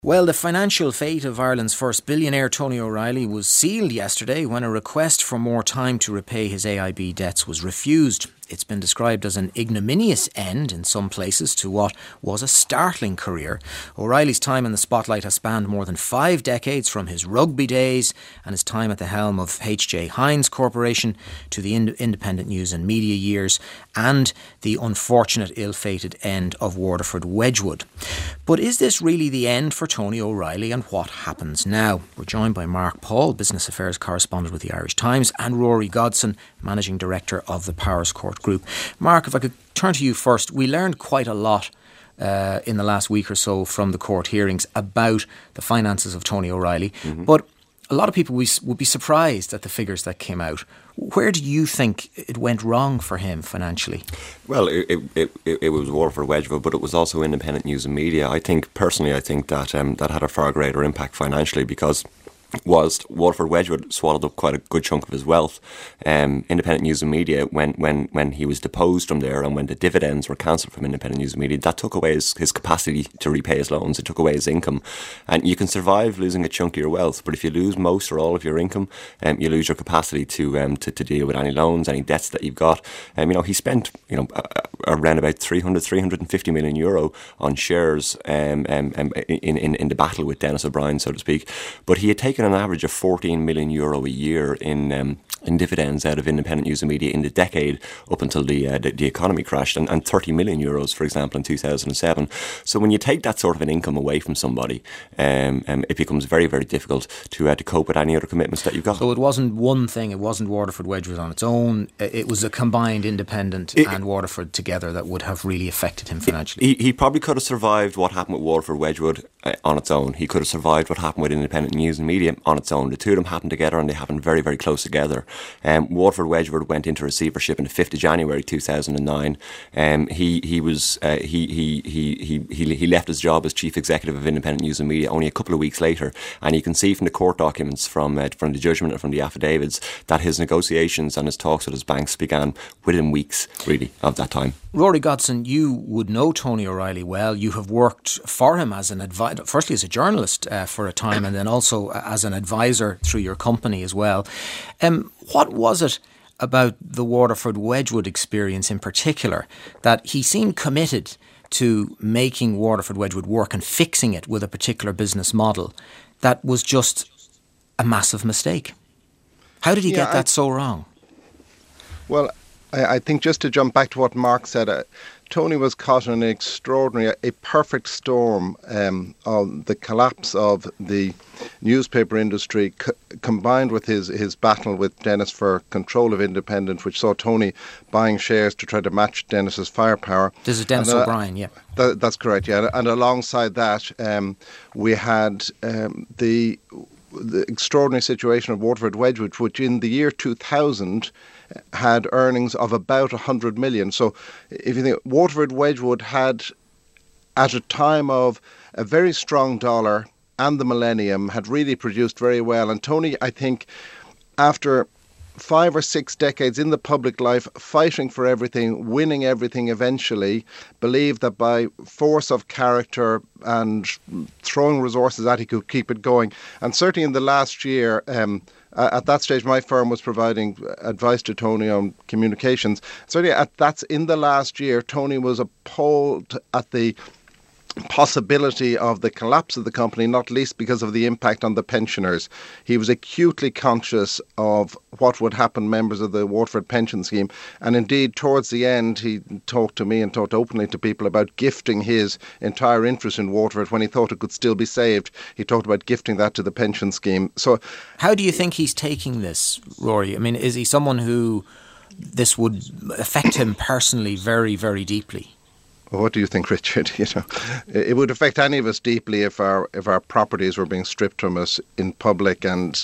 Well, the financial fate of Ireland's first billionaire, Tony O'Reilly, was sealed yesterday when a request for more time to repay his AIB debts was refused. It's been described as an ignominious end in some places to what was a startling career. O'Reilly's time in the spotlight has spanned more than 5 decades, from his rugby days and his time at the helm of H.J. Heinz Corporation to the independent news and media years and the unfortunate ill-fated end of Waterford Wedgwood. But is this really the end for Tony O'Reilly, and what happens now? We're joined by Mark Paul, Business Affairs Correspondent with the Irish Times, and Rory Godson, Managing Director of the Powerscourt Group. Mark, if I could turn to you first. We learned quite a lot in the last week or so from the court hearings about the finances of Tony O'Reilly, but a lot of people would be surprised at the figures that came out. Where do you think it went wrong for him financially? Well, it was Waterford Wedgwood, but it was also independent news and media. I think that that had a far greater impact financially, because whilst Waterford Wedgwood swallowed up quite a good chunk of his wealth, independent news and media, when he was deposed from there and when the dividends were cancelled from independent news and media, that took away his capacity to repay his loans. It took away his income. And you can survive losing a chunk of your wealth, but if you lose most or all of your income, you lose your capacity to deal with any loans, any debts that you've got. He spent around about 350 million euro on shares in the battle with Denis O'Brien, so to speak. But he had taken an average of 14 million euro a year in dividends out of independent news and media in the decade up until the economy crashed, and 30 million euros, for example, in 2007. So when you take that sort of an income away from somebody, it becomes very, very difficult to cope with any other commitments that you've got. So it wasn't one thing. It wasn't Waterford Wedgwood on its own. It was a combined independent and Waterford together that would have really affected him financially. He probably could have survived what happened with Waterford Wedgwood on its own. He could have survived what happened with independent news and media on its own. The two of them happened together, and they happened very, very close together. Waterford Wedgwood went into receivership on the 5th of January 2009. He left his job as chief executive of independent news and media only a couple of weeks later, and you can see from the court documents, from the judgment and from the affidavits, that his negotiations and his talks with his banks began within weeks, really, of that time. Rory Godson, you would know Tony O'Reilly well. You have worked for him as an advisor, firstly as a journalist for a time, and then also as an advisor through your company as well. What was it about the Waterford Wedgwood experience in particular that he seemed committed to making Waterford Wedgwood work and fixing it with a particular business model that was just a massive mistake? How did he get that so wrong? Well, I think, just to jump back to what Mark said, Tony was caught in an extraordinary, a perfect storm of the collapse of the newspaper industry, combined with his battle with Denis for control of Independent, which saw Tony buying shares to try to match Denis's firepower. This is Denis O'Brien, yeah. That's correct, yeah. And alongside that, we had the extraordinary situation of Waterford Wedgwood, which in the year 2000 had earnings of about 100 million. So if you think, Waterford Wedgwood had, at a time of a very strong dollar and the millennium, had really produced very well. And Tony, I think, after 5 or 6 decades in the public life, fighting for everything, winning everything eventually, believed that by force of character and throwing resources at it, he could keep it going. And certainly in the last year, at that stage, my firm was providing advice to Tony on communications. Certainly in the last year, Tony was appalled at the possibility of the collapse of the company, not least because of the impact on the pensioners. He was acutely conscious of what would happen to members of the Waterford pension scheme, and indeed towards the end he talked to me and talked openly to people about gifting his entire interest in Waterford when he thought it could still be saved. He talked about gifting that to the pension scheme. So, how do you think he's taking this, Rory? I mean, is he someone who this would affect him personally very, very deeply? What do you think, Richard? It would affect any of us deeply if our properties were being stripped from us in public. And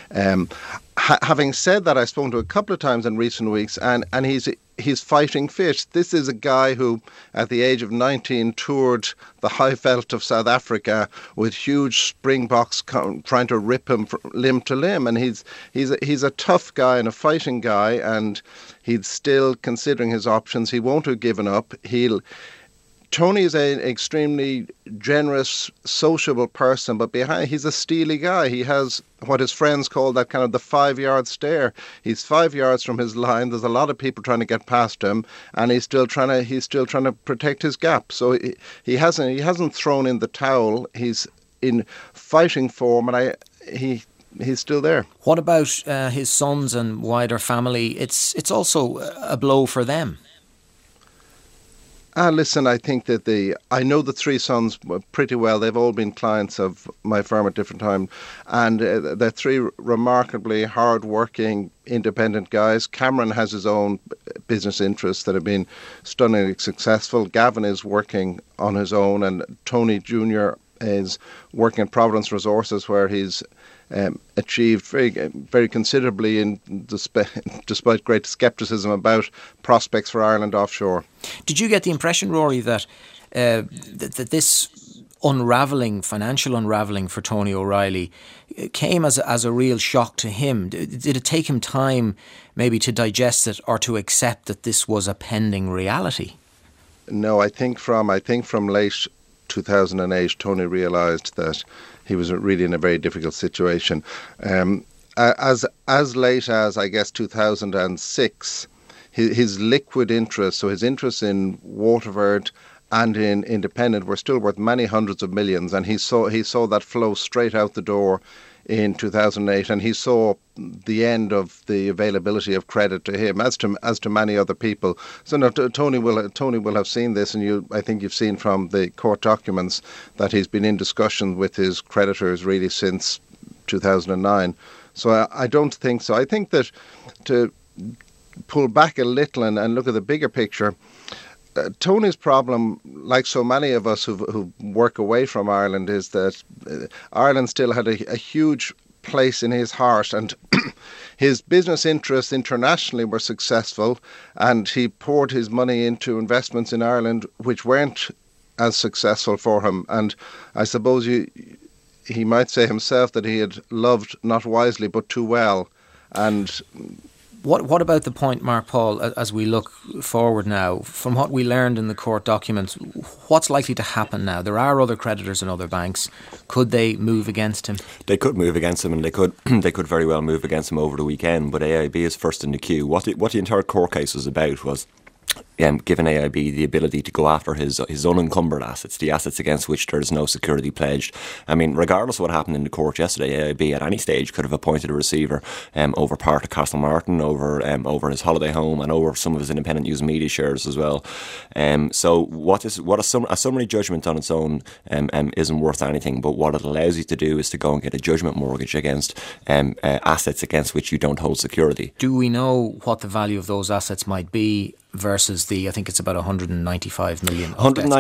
having said that, I've spoken to a couple of times in recent weeks, and he's fighting fit. This is a guy who, at the age of 19, toured the high veld of South Africa with huge springboks trying to rip him limb to limb. And he's a tough guy and a fighting guy, and he's still considering his options. He won't have given up. Tony is an extremely generous, sociable person, but behind he's a steely guy. He has what his friends call that kind of the 5-yard stare. He's 5 yards from his line. There's a lot of people trying to get past him, and he's still trying to protect his gap. So he hasn't thrown in the towel. He's in fighting form, and he's still there. What about his sons and wider family? It's also a blow for them. Listen, I think that I know the three sons pretty well. They've all been clients of my firm at different times. And they're three remarkably hard-working, independent guys. Cameron has his own business interests that have been stunningly successful. Gavin is working on his own. And Tony Jr. is working at Providence Resources, where he's achieved very considerably despite great scepticism about prospects for Ireland offshore. Did you get the impression, Rory, that this financial unravelling for Tony O'Reilly came as a real shock to him? Did it take him time maybe to digest it or to accept that this was a pending reality? No, I think from late 2008, Tony realised that he was really in a very difficult situation. As late as, I guess, 2006, his liquid interest, so his interests in Waterford and in Independent, were still worth many hundreds of millions, and he saw that flow straight out the door in 2008, and he saw the end of the availability of credit to him, as to many other people. So now Tony will have seen this, and I think you've seen from the court documents that he's been in discussion with his creditors really since 2009. So I don't think so. I think that to pull back a little and look at the bigger picture, Tony's problem, like so many of us who work away from Ireland, is that Ireland still had a huge place in his heart, and his business interests internationally were successful, and he poured his money into investments in Ireland which weren't as successful for him. And I suppose he might say himself that he had loved not wisely but too well. And What about the point, Mark Paul, as we look forward now, from what we learned in the court documents, what's likely to happen now? There are other creditors in other banks. Could they move against him? They could move against him, and they could very well move against him over the weekend, but AIB is first in the queue. What the entire court case was about was given AIB the ability to go after his unencumbered assets, the assets against which there is no security pledged. I mean, regardless of what happened in the court yesterday, AIB at any stage could have appointed a receiver over part of Castlemartin, over his holiday home, and over some of his independent news media shares as well. So a summary judgment on its own isn't worth anything, but what it allows you to do is to go and get a judgment mortgage against assets against which you don't hold security. Do we know what the value of those assets might be versus I think it's about 195 million.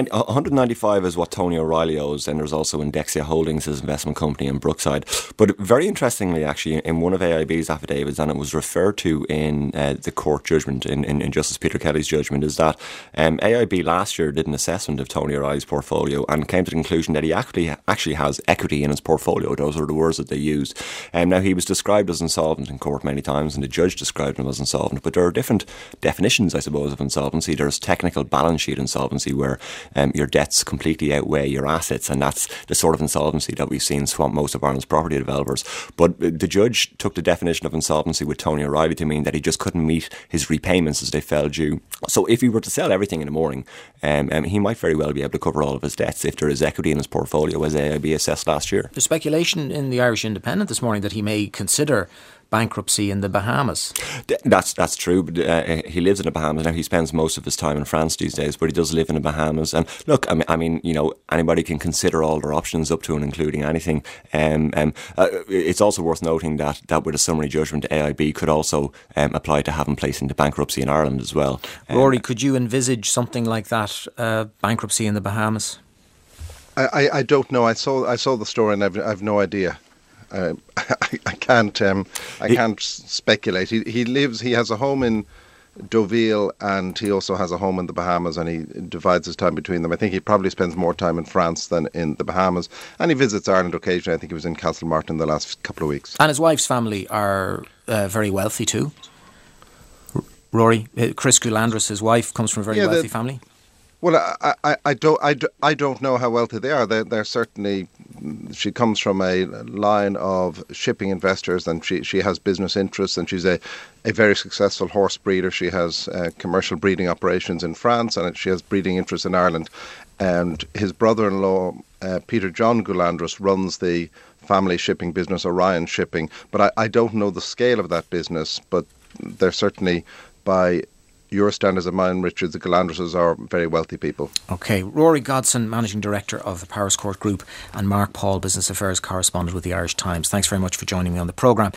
195 is what Tony O'Reilly owes, and there's also Indexia Holdings, his investment company in Brookside. But very interestingly, actually, in one of AIB's affidavits, and it was referred to in the court judgment, in Justice Peter Kelly's judgment, is that AIB last year did an assessment of Tony O'Reilly's portfolio and came to the conclusion that he actually has equity in his portfolio. Those are the words that they used. Now, he was described as insolvent in court many times, and the judge described him as insolvent, but there are different definitions, I suppose, of insolvency. There's technical balance sheet insolvency, where your debts completely outweigh your assets, and that's the sort of insolvency that we've seen swamp most of Ireland's property developers. But the judge took the definition of insolvency with Tony O'Reilly to mean that he just couldn't meet his repayments as they fell due. So if he were to sell everything in the morning, he might very well be able to cover all of his debts if there is equity in his portfolio, as AIB assessed last year. There's speculation in the Irish Independent this morning that he may consider bankruptcy in the Bahamas. That's true, but he lives in the Bahamas now. He spends most of his time in France these days, but he does live in the Bahamas. And look, I mean, you know, anybody can consider all their options up to and including anything. It's also worth noting that with a summary judgment, AIB could also apply to having placed into bankruptcy in Ireland as well. Rory, could you envisage something like that, bankruptcy in the Bahamas? I don't know. I saw the story and I've no idea. I can't speculate. He has a home in Deauville, and he also has a home in the Bahamas, and he divides his time between them. I think he probably spends more time in France than in the Bahamas, and he visits Ireland occasionally. I think he was in Castlemartin the last couple of weeks. And his wife's family are very wealthy too. Rory, Chris Coulandris, his wife, comes from a very wealthy family. Well, I don't know how wealthy they are. They're certainly. She comes from a line of shipping investors, and she has business interests, and she's a very successful horse breeder. She has commercial breeding operations in France, and she has breeding interests in Ireland. And his brother-in-law, Peter John Goulandros, runs the family shipping business, Orion Shipping. But I don't know the scale of that business, but they're certainly, by your standards of mine, Richard, the Goulandroses are very wealthy people. OK. Rory Godson, Managing Director of the Powerscourt Group, and Mark Paul, Business Affairs Correspondent with the Irish Times. Thanks very much for joining me on the programme.